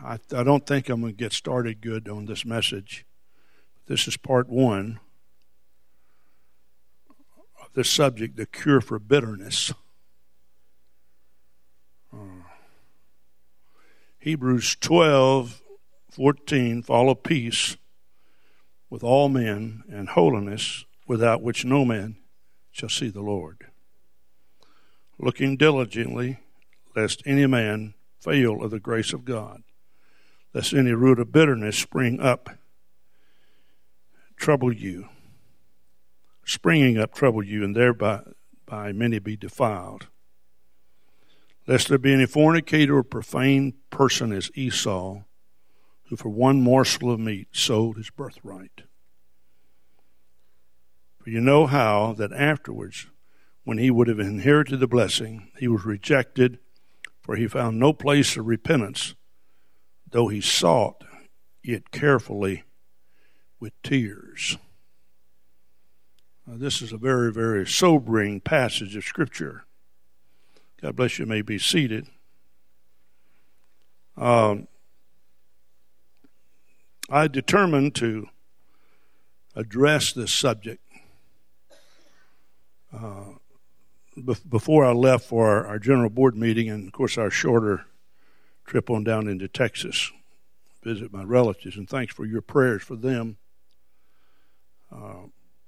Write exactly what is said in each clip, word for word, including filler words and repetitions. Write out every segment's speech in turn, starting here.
I, I don't think I'm going to get started good on this message. This is part one of this subject, the cure for bitterness. Uh, Hebrews twelve fourteen, follow peace with all men and holiness, without which no man shall see the Lord. Looking diligently, lest any man fail of the grace of God, lest any root of bitterness spring up, trouble you, springing up trouble you, and thereby by many be defiled. Lest there be any fornicator or profane person as Esau, who for one morsel of meat sold his birthright. For you know how that afterwards, when he would have inherited the blessing, he was rejected, for he found no place of repentance, though he sought it carefully with tears. Now, this is a very, very sobering passage of Scripture. God bless you. May be seated. Um, I determined to address this subject uh, be- before I left for our, our general board meeting, and of course our shorter trip on down into Texas, visit my relatives, and thanks for your prayers for them. Uh,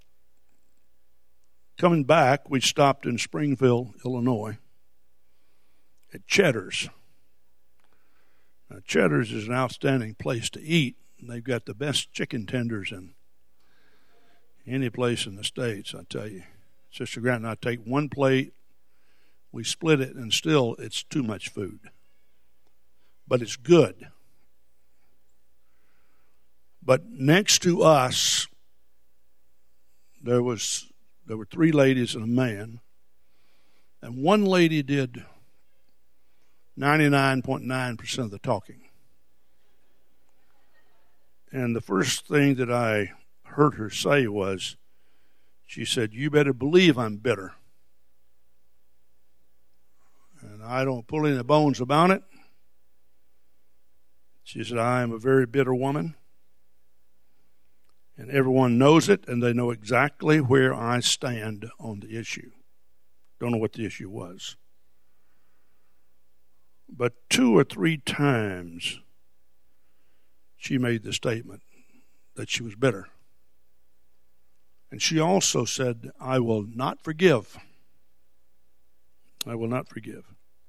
coming back, we stopped in Springfield, Illinois, at Cheddar's. Now, Cheddar's is an outstanding place to eat. They've got the best chicken tenders in any place in the States, I tell you. Sister Grant and I take one plate, we split it, and still it's too much food. But it's good. But next to us, there was there were three ladies and a man, and one lady did ninety-nine point nine percent of the talking. And the first thing that I heard her say was, she said, "You better believe I'm bitter. And I don't pull any bones about it." She said, "I am a very bitter woman. And everyone knows it, and they know exactly where I stand on the issue." Don't know what the issue was. But two or three times she made the statement that she was bitter. And she also said, "I will not forgive. I will not forgive."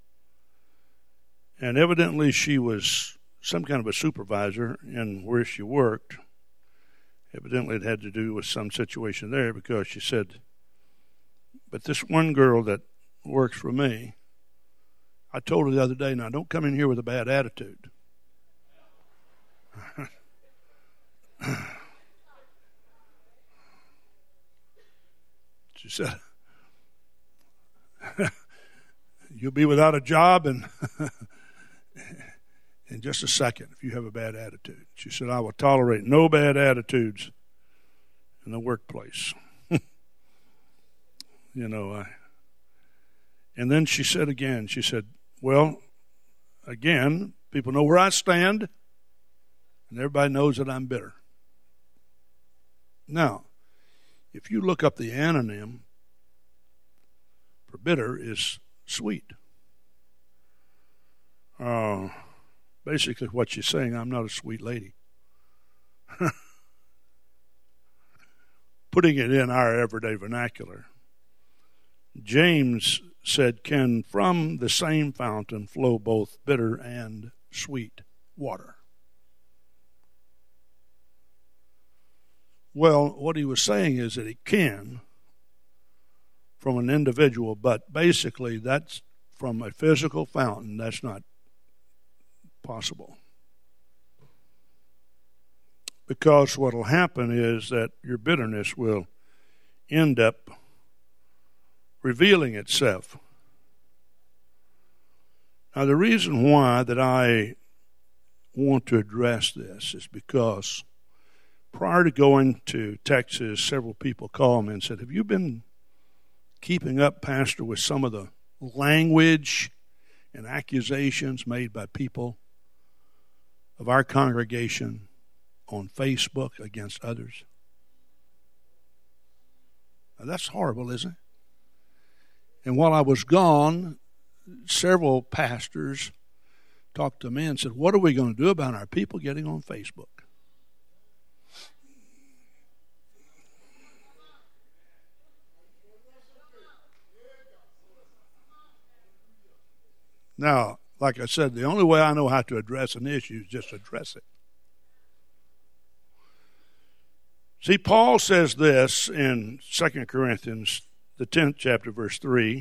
And evidently she was some kind of a supervisor in where she worked. Evidently it had to do with some situation there, because she said, "But this one girl that works for me, I told her the other day, now don't come in here with a bad attitude." She said, "You'll be without a job in, in just a second if you have a bad attitude." She said, "I will tolerate no bad attitudes in the workplace." You know, I, and then she said again, she said, "Well, again, people know where I stand, and everybody knows that I'm bitter." Now, if you look up the anonym for bitter, is sweet. Uh, basically what she's saying, I'm not a sweet lady. Putting it in our everyday vernacular, James said, "Can from the same fountain flow both bitter and sweet water?" Well, what he was saying is that it can from an individual, but basically that's from a physical fountain. That's not possible. Because what will happen is that your bitterness will end up revealing itself. Now, the reason why that I want to address this is because prior to going to Texas, several people called me and said, "Have you been keeping up, Pastor, with some of the language and accusations made by people of our congregation on Facebook against others? Now, that's horrible, isn't it? And while I was gone, several pastors talked to me and said, what are we going to do about our people getting on Facebook? Now, like I said, the only way I know how to address an issue is just address it. See, Paul says this in Second Corinthians, the tenth chapter, verse three.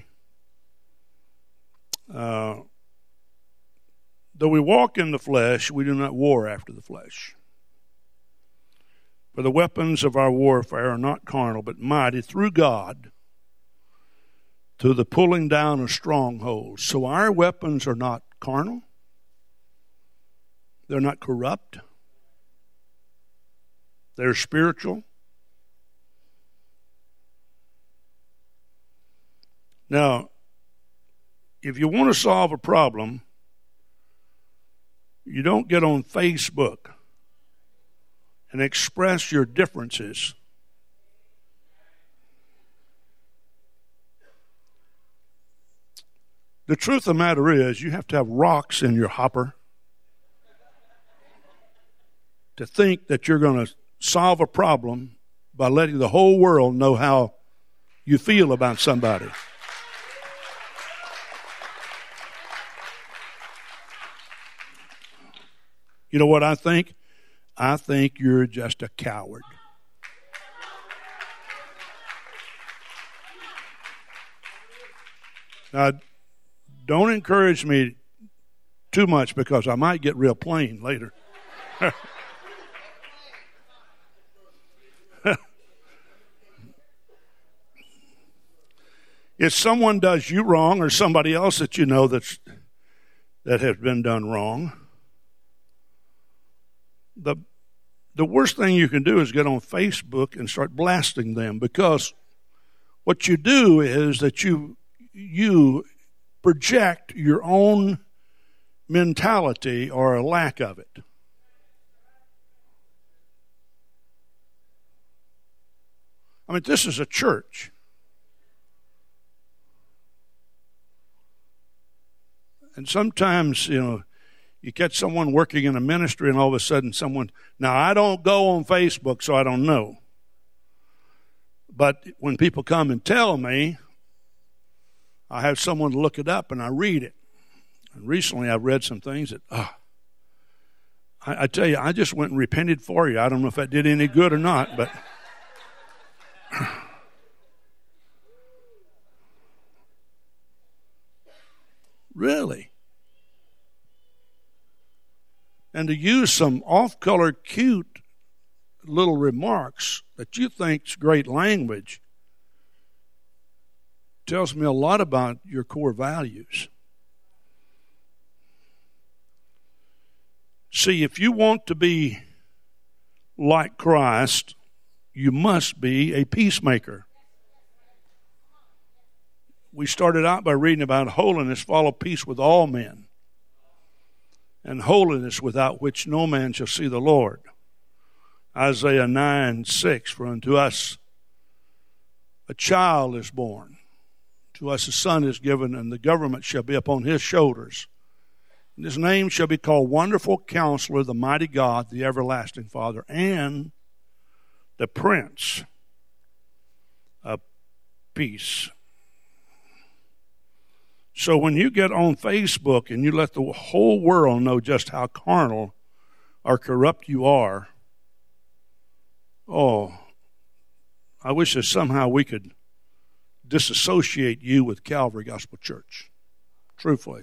Uh, Though we walk in the flesh, we do not war after the flesh. For the weapons of our warfare are not carnal, but mighty through God to the pulling down of strongholds. So our weapons are not carnal. They're not corrupt. They're spiritual. Now, if you want to solve a problem, you don't get on Facebook and express your differences. The truth of the matter is, you have to have rocks in your hopper to think that you're going to solve a problem by letting the whole world know how you feel about somebody. You know what I think? I think you're just a coward. Now, don't encourage me too much because I might get real plain later. If someone does you wrong or somebody else that you know that's, that has been done wrong, the the worst thing you can do is get on Facebook and start blasting them, because what you do is that you you project your own mentality or a lack of it. I mean, this is a church. And sometimes, you know, you catch someone working in a ministry and all of a sudden someone, now I don't go on Facebook, so I don't know. But when people come and tell me, I have someone to look it up and I read it. And recently I've read some things that, oh, I, I tell you, I just went and repented for you. I don't know if that did any good or not, but really. And to use some off-color, cute little remarks that you think's great language tells me a lot about your core values. See, if you want to be like Christ, you must be a peacemaker. We started out by reading about holiness, follow peace with all men, and holiness without which no man shall see the Lord. Isaiah nine six, for unto us a child is born, to us a son is given, and the government shall be upon his shoulders. And his name shall be called Wonderful Counselor, the Mighty God, the Everlasting Father, and the Prince of Peace. So when you get on Facebook and you let the whole world know just how carnal or corrupt you are, oh, I wish that somehow we could disassociate you with Calvary Gospel Church. Truthfully.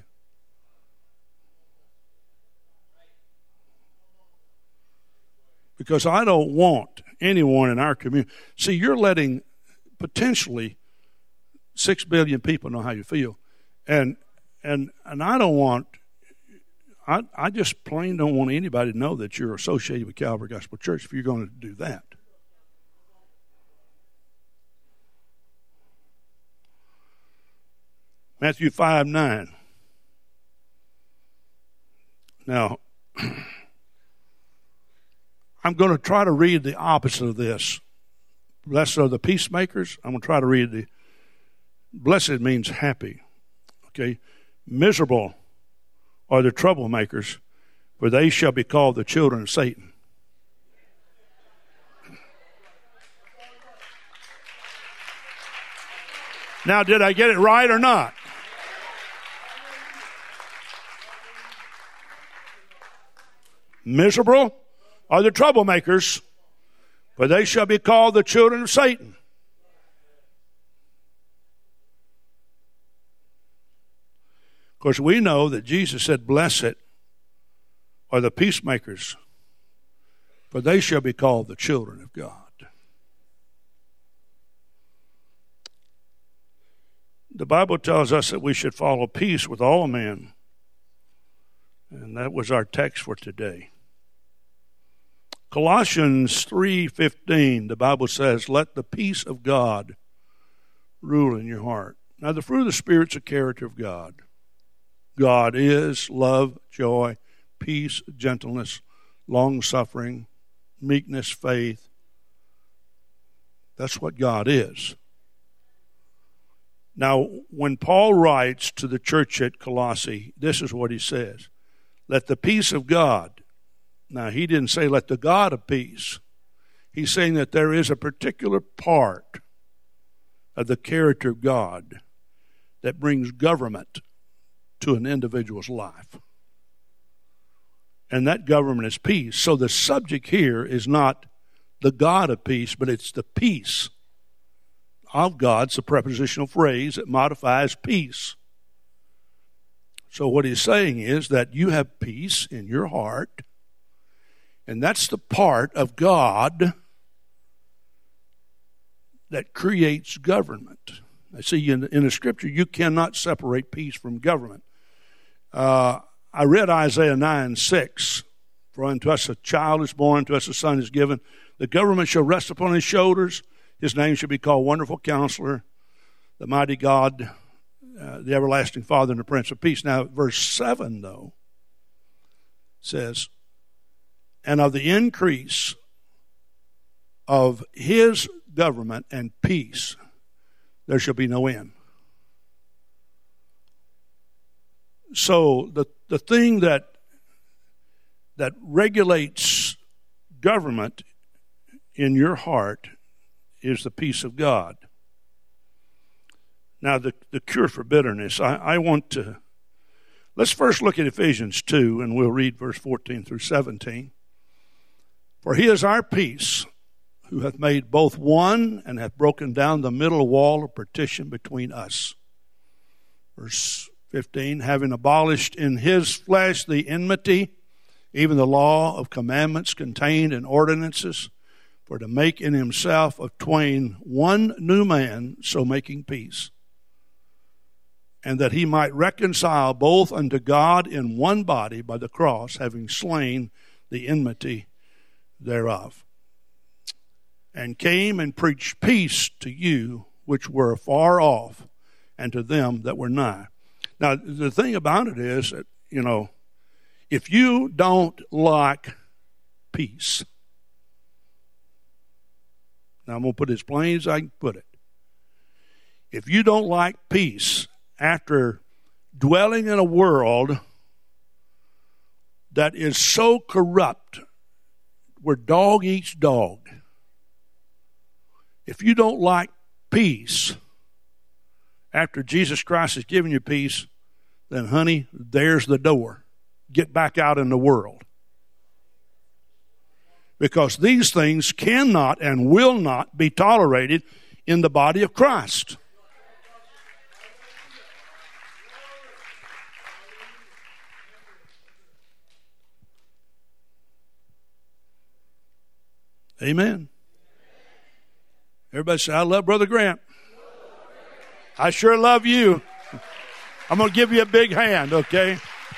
Because I don't want anyone in our community. See, you're letting potentially six billion people know how you feel. And and and I don't want, I, I just plain don't want anybody to know that you're associated with Calvary Gospel Church if you're going to do that. Matthew five nine. Now, I'm going to try to read the opposite of this. Blessed are the peacemakers. I'm going to try to read the, blessed means happy. Okay. Miserable are the troublemakers, for they shall be called the children of Satan. Now, did I get it right or not? Miserable are the troublemakers, for they shall be called the children of Satan. Of course, we know that Jesus said, blessed are the peacemakers, for they shall be called the children of God. The Bible tells us that we should follow peace with all men. And that was our text for today. Colossians three fifteen, the Bible says, let the peace of God rule in your heart. Now, the fruit of the Spirit's a character of God. God is love, joy, peace, gentleness, long-suffering, meekness, faith. That's what God is. Now, when Paul writes to the church at Colossae, this is what he says. Let the peace of God. Now, he didn't say let the God of peace. He's saying that there is a particular part of the character of God that brings government to an individual's life. And that government is peace. So the subject here is not the God of peace, but it's the peace of God. It's a prepositional phrase that modifies peace. So what he's saying is that you have peace in your heart, and that's the part of God that creates government. I see in, in the Scripture you cannot separate peace from government. Uh, I read Isaiah nine six. For unto us a child is born, unto us a son is given. The government shall rest upon his shoulders. His name shall be called Wonderful Counselor, the Mighty God, uh, the Everlasting Father, and the Prince of Peace. Now, verse seven, though, says, and of the increase of his government and peace, there shall be no end. So the, the thing that that regulates government in your heart is the peace of God. Now, the, the cure for bitterness, I, I want to, let's first look at Ephesians two, and we'll read verse fourteen through seventeen. For he is our peace, who hath made both one, and hath broken down the middle wall of partition between us. Verse fifteen, having abolished in his flesh the enmity, even the law of commandments contained in ordinances, for to make in himself of twain one new man, so making peace, and that he might reconcile both unto God in one body by the cross, having slain the enmity thereof, and came and preached peace to you which were afar off, and to them that were nigh. Now, the thing about it is that, you know, if you don't like peace, now I'm going to put it as plain as I can put it. If you don't like peace after dwelling in a world that is so corrupt, where dog eats dog, if you don't like peace after Jesus Christ has given you peace, then honey, there's the door. Get back out in the world. Because these things cannot and will not be tolerated in the body of Christ. Amen. Everybody say, I love Brother Grant. I sure love you. I'm going to give you a big hand, okay?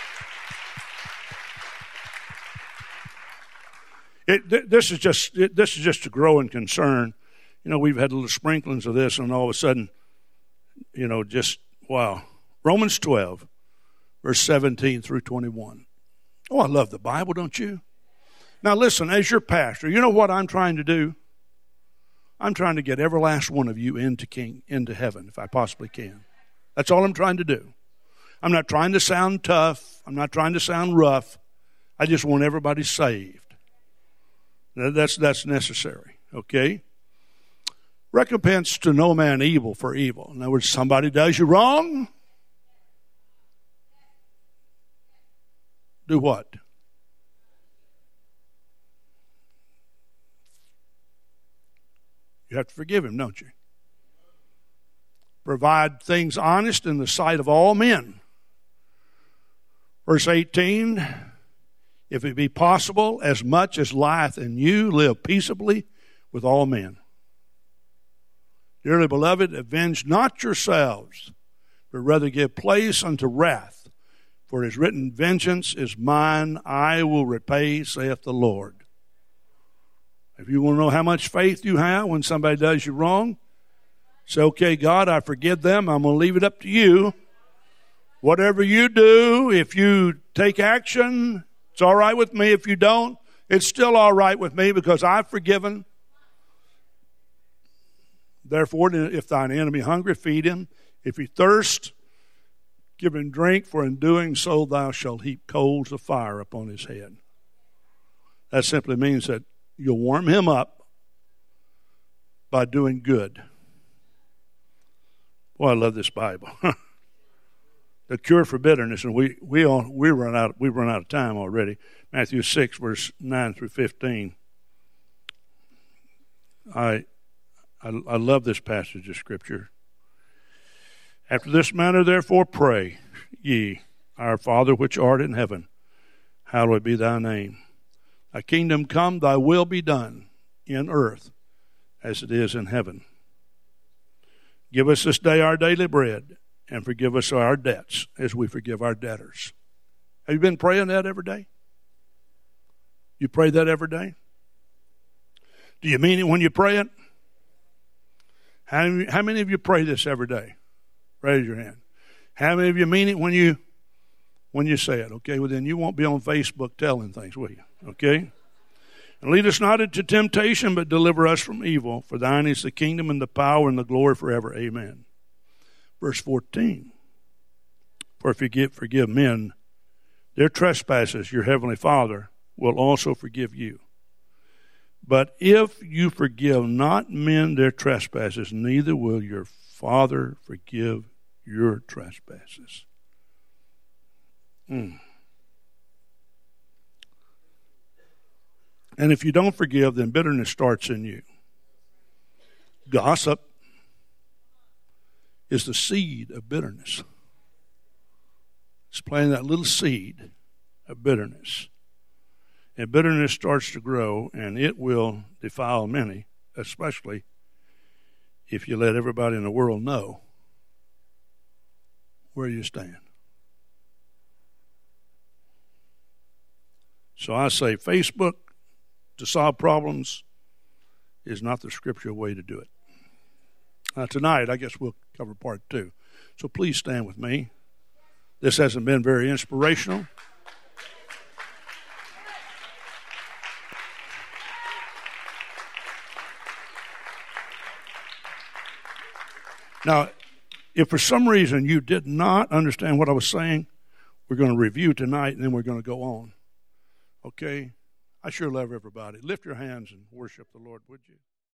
It, th- this is just it, this is just a growing concern. You know, we've had little sprinklings of this, and all of a sudden, you know, just wow. Romans twelve, verse seventeen through twenty-one. Oh, I love the Bible, don't you? Now listen, as your pastor, you know what I'm trying to do? I'm trying to get every last one of you into king, into heaven, if I possibly can. That's all I'm trying to do. I'm not trying to sound tough. I'm not trying to sound rough. I just want everybody saved. That's, that's necessary, okay? Recompense to no man evil for evil. In other words, somebody does you wrong. Do what? You have to forgive him, don't you? Provide things honest in the sight of all men. Verse eighteen, if it be possible, as much as lieth in you, live peaceably with all men. Dearly beloved, avenge not yourselves, but rather give place unto wrath. For it is written, vengeance is mine, I will repay, saith the Lord. If you want to know how much faith you have when somebody does you wrong, say, okay, God, I forgive them. I'm going to leave it up to you. Whatever you do, if you take action, it's all right with me. If you don't, it's still all right with me because I've forgiven. Therefore, if thine enemy hungry, feed him. If he thirst, give him drink, for in doing so thou shalt heap coals of fire upon his head. That simply means that you'll warm him up by doing good. Boy, I love this Bible. The cure for bitterness, and we we all we run out we run out of time already. Matthew six, verse nine through fifteen. I I, I love this passage of Scripture. After this manner, therefore, pray ye, our Father which art in heaven, hallowed be thy name. Thy kingdom come, thy will be done in earth as it is in heaven. Give us this day our daily bread, and forgive us our debts as we forgive our debtors. Have you been praying that every day? You pray that every day? Do you mean it when you pray it? How many, how many of you pray this every day? Raise your hand. How many of you mean it when you when you say it? Okay, well then you won't be on Facebook telling things, will you? Okay? And lead us not into temptation, but deliver us from evil. For thine is the kingdom and the power and the glory forever. Amen. Verse fourteen. For if you give, forgive men their trespasses, your heavenly Father will also forgive you. But if you forgive not men their trespasses, neither will your Father forgive your trespasses. Mm. And if you don't forgive, then bitterness starts in you. Gossip is the seed of bitterness. It's planting that little seed of bitterness. And bitterness starts to grow, and it will defile many, especially if you let everybody in the world know where you stand. So I say Facebook to solve problems is not the scriptural way to do it. Now tonight, I guess we'll cover part two. So please stand with me. This hasn't been very inspirational. Now, if for some reason you did not understand what I was saying, we're going to review tonight and then we're going to go on. Okay? I sure love everybody. Lift your hands and worship the Lord, would you?